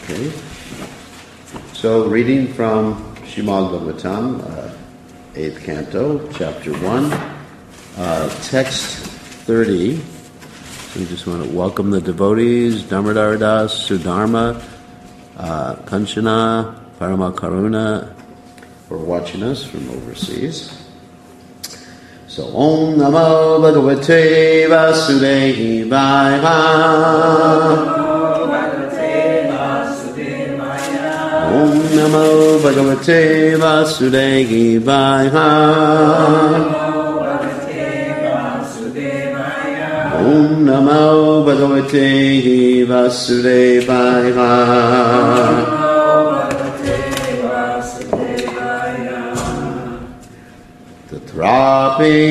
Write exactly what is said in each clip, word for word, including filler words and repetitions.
Okay. So, reading from Srimad Bhagavatam, uh, eighth canto, chapter one, uh, text thirty. So we just want to welcome the devotees, Damodar Das, Sudharma, uh, Kanchana, Parama Karuna, for watching us from overseas. So, Om Namo Bhagavate Vasudevaya. Om Namo Bhagavate Vasudevaya. Om Namo Bhagavate Vasudevaya. Tatrapi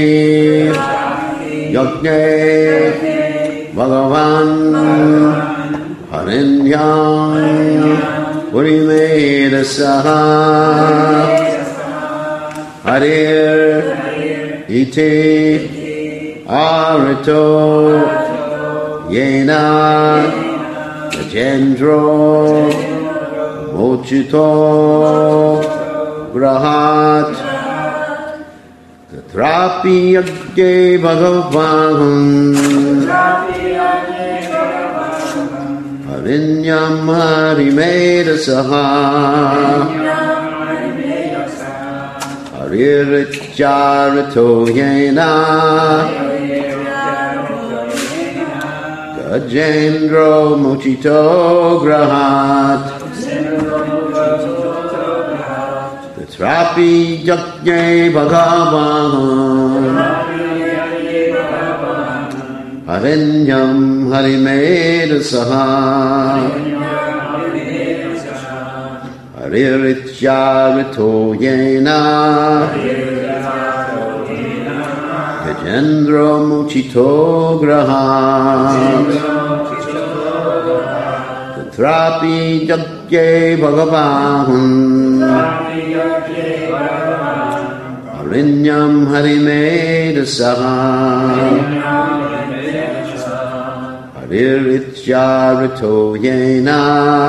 Yajne Bhagavan Harinyam Purimedasaha Harir Iti Arito Yena Gajendro Mochito Grahat Tatrapi Yajne Bhagavan Harinyam Harimedasaha Hariricharito Yena Gajendro Mochito Grahat Tatrapi Yajne Bhagavan Harinyam Harimedasaha Hariricharito Yena Gajendro Mochito Grahat Tatrapi Yajne Bhagavan Harinyam Harimedasaha Hariricharito Yena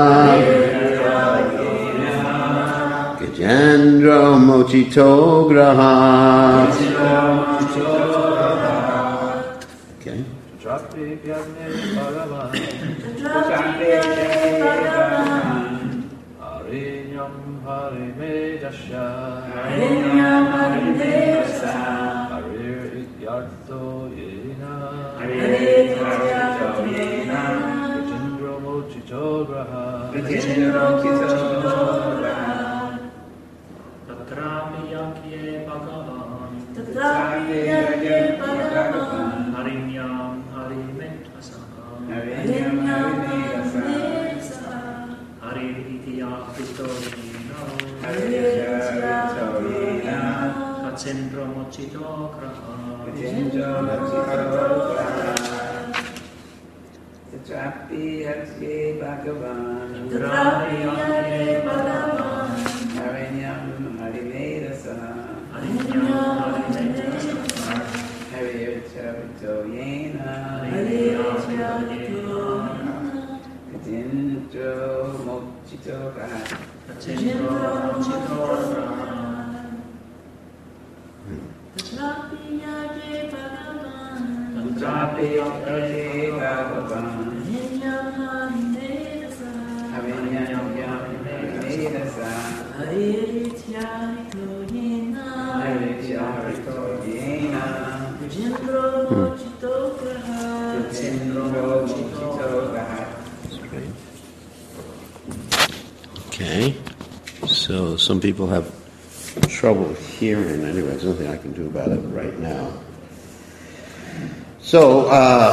Gajendro Mochito Grahat. Okay. Harinyam Harimedasha Hariricharito Yena Gajendro Mochito Grahat Tatrapi Yajne Bhagavan Harinyam Harimedasaha Hariricharito Yena Gajendro Mochito Grahat Tatrapi Yajne Bhagavan Harinyam Harimedasaha Hariricharito Yena Gajendro Mochito Grahat. Tatrapi Yajne Bhagavan Harinyam Harimedasaha Hariricharito Yena Gajendro Mochito Grahat. Okay. So some people have trouble hearing. Anyway, there's nothing I can do about it right now. So, uh,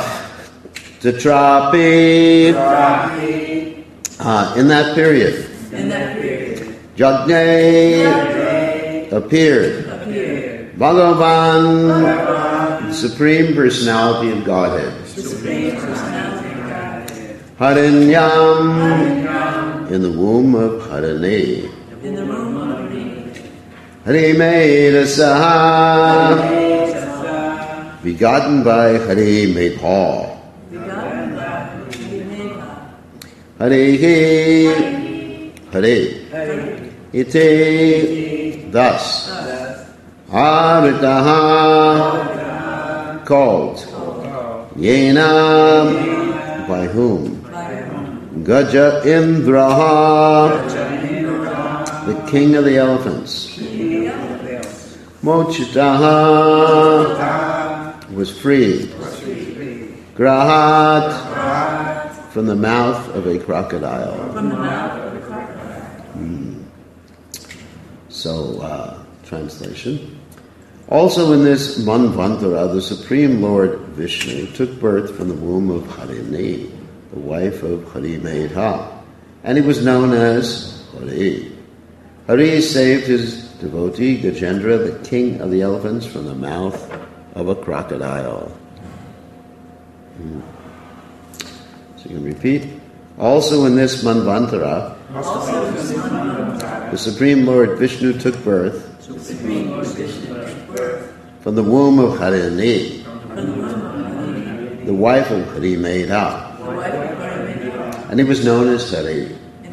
Tatrapi, uh, in that period, In that period, Yajne appeared. appeared Bhagavan, Bhagavan, Supreme Personality of Godhead. Supreme Personality of Godhead, Harinyam, Harinyam, in the womb of Harane. in the room of Hari, Harimedasaha, Harimedasaha, begotten by Hari Medha. begotten by Hari Medha. Hare Hare Hare. Ite thus Amritaha called Yena by whom Gaja Indraha the king of the elephants Mochitaha was freed Grahat from the mouth of a crocodile. From the mouth of a crocodile. Mm. So, uh, translation. Also in this Manvantara, the Supreme Lord Vishnu took birth from the womb of Harini, the wife of Harimedha, and he was known as Hari. Hari saved his devotee Gajendra, the king of the elephants, from the mouth of a crocodile. Mm. You can repeat. Also in this Manvantara, the Supreme Lord Vishnu took birth from the womb of Harini, the wife of Harimedha, and he was known as Hari.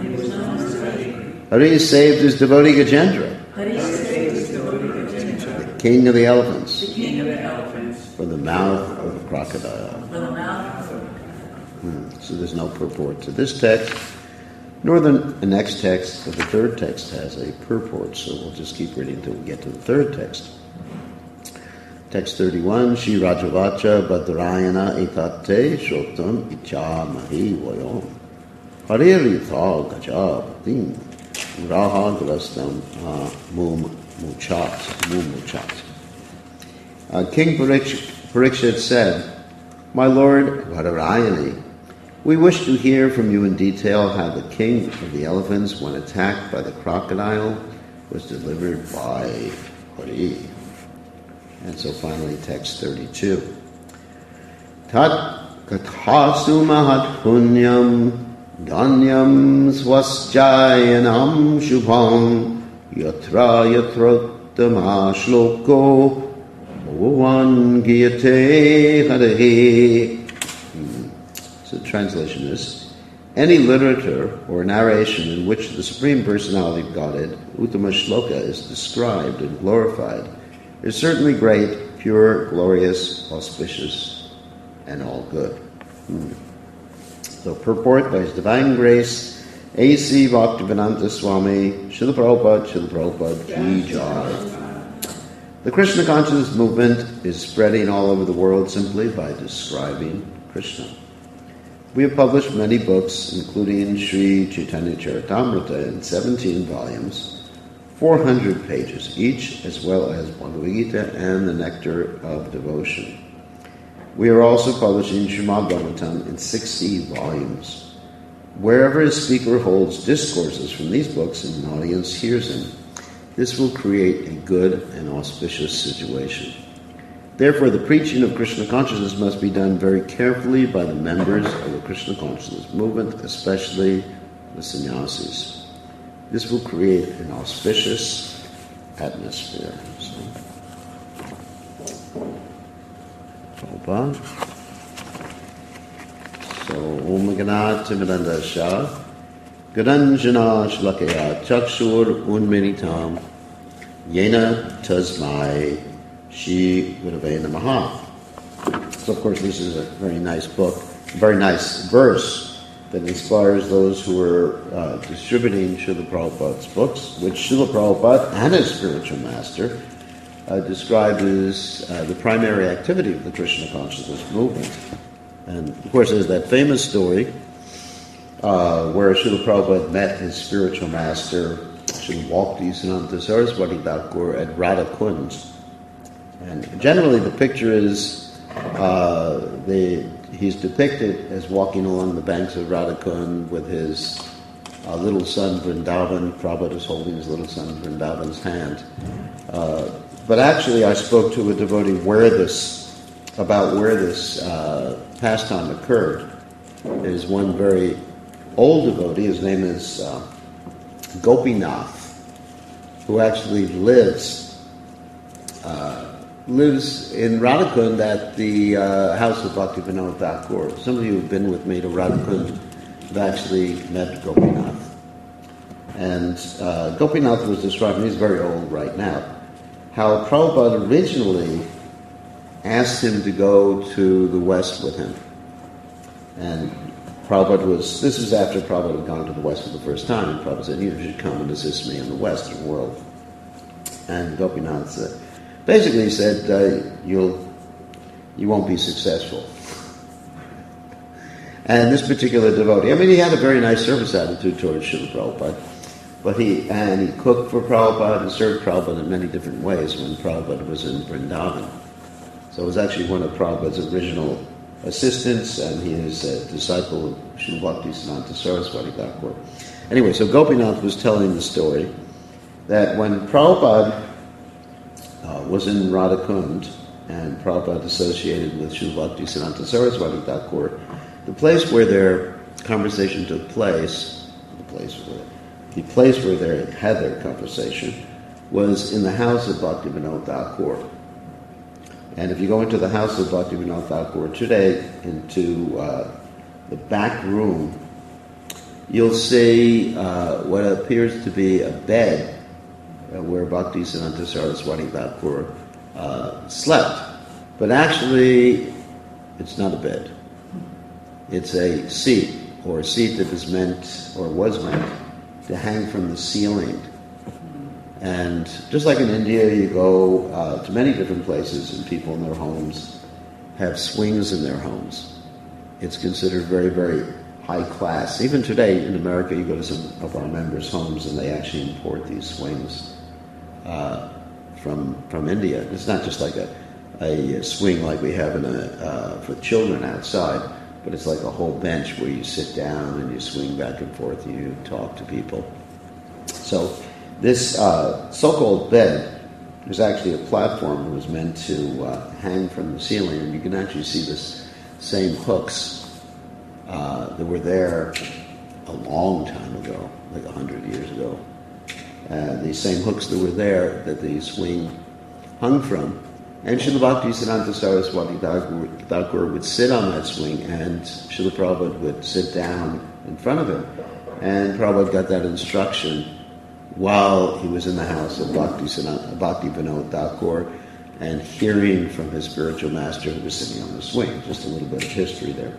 Hari saved his devotee Gajendra, the king of the elephants, from the mouth of a crocodile. Hmm. So there's no purport to this text, nor the, the next text, but the third text has a purport, so we'll just keep reading until we get to the third text. Text thirty-one, Shri Rajavacha Badrayana Etate Shotam Icha Mahi Vayom Hariri Tha Gajabatim Raha Glastam Mum Muchat Mum Muchat. King Parikshit said, My Lord Badrayani, we wish to hear from you in detail how the king of the elephants, when attacked by the crocodile, was delivered by Hari. And so finally, text thirty-two. Tat kathasu mahat punyam dhanyam swasjayanam shubham yatra yatrottama shloko bhavan giyate hare. The translation is, any literature or narration in which the Supreme Personality of Godhead, Uttama Shloka, is described and glorified is certainly great, pure, glorious, auspicious, and all good. Hmm. So purport by His Divine Grace, A C Bhaktivedanta Swami, Srila Prabhupada, Srila Prabhupada, Ki Jai. The Krishna consciousness movement is spreading all over the world simply by describing Krishna. We have published many books, including Sri Chaitanya Charitamrita in seventeen volumes, four hundred pages each, as well as Bhagavad Gita and the Nectar of Devotion. We are also publishing Srimad Bhagavatam in sixty volumes. Wherever a speaker holds discourses from these books and an audience hears them, this will create a good and auspicious situation. Therefore, the preaching of Krishna consciousness must be done very carefully by the members of the Krishna consciousness movement, especially the sannyasis. This will create an auspicious atmosphere. So, Prabhupada. So, Om Ganat Timidandasha Gadanjana Shlakaya Chakshur Unminitam Yena Tasmai Shri Gurave Namaha. So, of course, this is a very nice book, a very nice verse that inspires those who are uh, distributing Srila Prabhupada's books, which Srila Prabhupada and his spiritual master uh, described as uh, the primary activity of the Krishna consciousness movement. And, of course, there's that famous story uh, where Srila Prabhupada met his spiritual master, Srila Bhakti-Siddhanta Saraswati Thakur, at Radha Kund. And generally the picture is uh, they, he's depicted as walking along the banks of Radha Kund with his uh, little son Vrindavan. Prabhupada is holding his little son Vrindavan's hand. Uh, but actually I spoke to a devotee where this, about where this uh, pastime occurred. There's one very old devotee, his name is uh, Gopinath, who actually lives uh, lives in Radha Kund at the uh, house of Bhaktivinoda Thakur. Some of you have been with me to Radha Kund actually met Gopinath. And uh, Gopinath was describing, he's very old right now, how Prabhupada originally asked him to go to the West with him. And Prabhupada was, this was after Prabhupada had gone to the West for the first time, and Prabhupada said, you should come and assist me in the Western world. And Gopinath said, basically said, uh, you'll, you won't be successful. And this particular devotee, I mean, he had a very nice service attitude towards Srila Prabhupada, but he, and he cooked for Prabhupada and served Prabhupada in many different ways when Prabhupada was in Vrindavan. So it was actually one of Prabhupada's original assistants, and he is a disciple of Srila Bhaktisiddhanta Saraswati Thakur. Anyway, so Gopinath was telling the story that when Prabhupada uh, was in Radhakund, and Prabhupada associated with Srila Bhaktisiddhanta Saraswati Thakur, the place where their conversation took place, the place where, the place where they had their conversation, was in the house of Bhaktivinoda Thakur. And if you go into the house of Bhaktivinoda Thakur today, into uh, the back room, you'll see uh, what appears to be a bed uh, where Bhaktisiddhanta Saraswati Thakur uh, slept. But actually, it's not a bed. It's a seat, or a seat that is meant, or was meant, to hang from the ceiling. And just like in India, you go uh, to many different places, and people in their homes have swings in their homes. It's considered very, very high class. Even today in America, you go to some of our members' homes, and they actually import these swings uh, from from India. It's not just like a, a swing like we have in a, uh, for children outside, but it's like a whole bench where you sit down and you swing back and forth and you talk to people. So this uh, so-called bed was actually a platform that was meant to uh, hang from the ceiling, and you can actually see this same hooks uh, that were there a long time ago, like a hundred years ago. Uh, these same hooks that were there that the swing hung from. And Srila Bhaktisiddhanta Saraswati Thakur, Thakur would sit on that swing, and Srila Prabhupada would sit down in front of him. And Prabhupada got that instruction while he was in the house of Bhaktivinoda Thakur and hearing from his spiritual master who was sitting on the swing. Just a little bit of history there.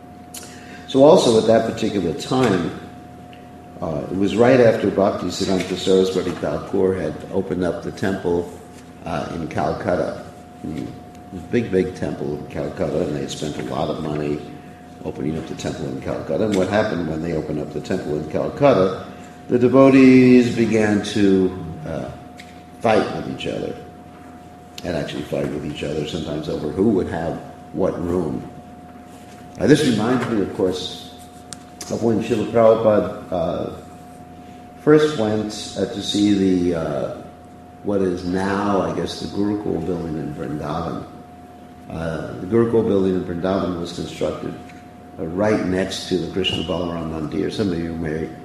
So also at that particular time, uh, it was right after Bhaktisiddhanta Saraswati Thakur had opened up the temple uh, in Calcutta. It was a big, big temple in Calcutta, and they had spent a lot of money opening up the temple in Calcutta. And what happened when they opened up the temple in Calcutta, the devotees began to uh, fight with each other, and actually fight with each other sometimes over who would have what room. Now, this reminds me, of course, of when Srila Prabhupada uh, first went uh, to see the uh, what is now, I guess, the Gurukul building in Vrindavan. Uh, the Gurukul building in Vrindavan was constructed uh, right next to the Krishna Balaram Mandir. Some of you may